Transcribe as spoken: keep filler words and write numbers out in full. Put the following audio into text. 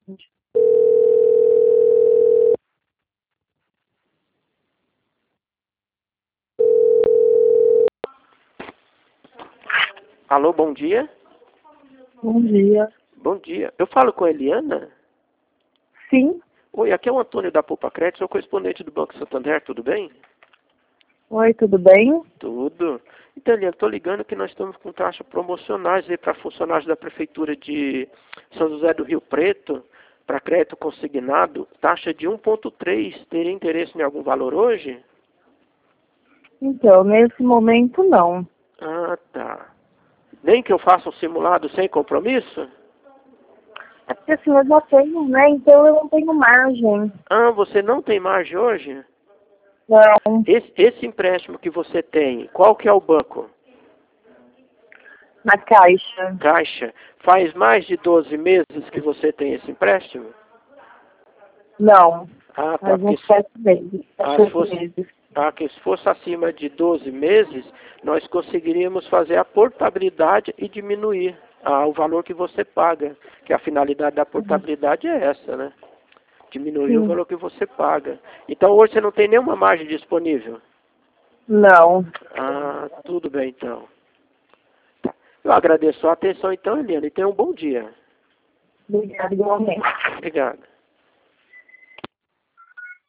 Alô, bom dia. Bom dia. Bom dia. Eu falo com a Eliana? Sim. Oi, aqui é o Antônio da Poupa Crédito, sou correspondente do Banco Santander, tudo bem? Oi, tudo bem? Tudo. Então, Eliana, estou ligando que nós estamos com taxas promocionais aí para funcionários da Prefeitura de São José do Rio Preto, para crédito consignado, taxa de um ponto três. Teria interesse em algum valor hoje? Então, nesse momento não. Ah, tá. Nem que eu faça um simulado sem compromisso? É porque assim, eu já tenho, né? Então eu não tenho margem. Ah, você não tem margem hoje? Não. Esse, esse empréstimo que você tem, qual que é o banco? Na caixa. Caixa. Faz mais de doze meses que você tem esse empréstimo? Não. Ah, tá. Faz Porque uns se, sete meses. ah, Sete, se oito fosse, meses. ah, que se fosse acima de doze meses, nós conseguiríamos fazer a portabilidade e diminuir ah, o valor que você paga. Que a finalidade da portabilidade é essa, né? Diminuir o Sim. valor que você paga. Então hoje você não tem nenhuma margem disponível? Não. Ah, tudo bem então. Tá. Eu agradeço a atenção então, Eliana, e tenha um bom dia. Obrigada, igualmente. Obrigado.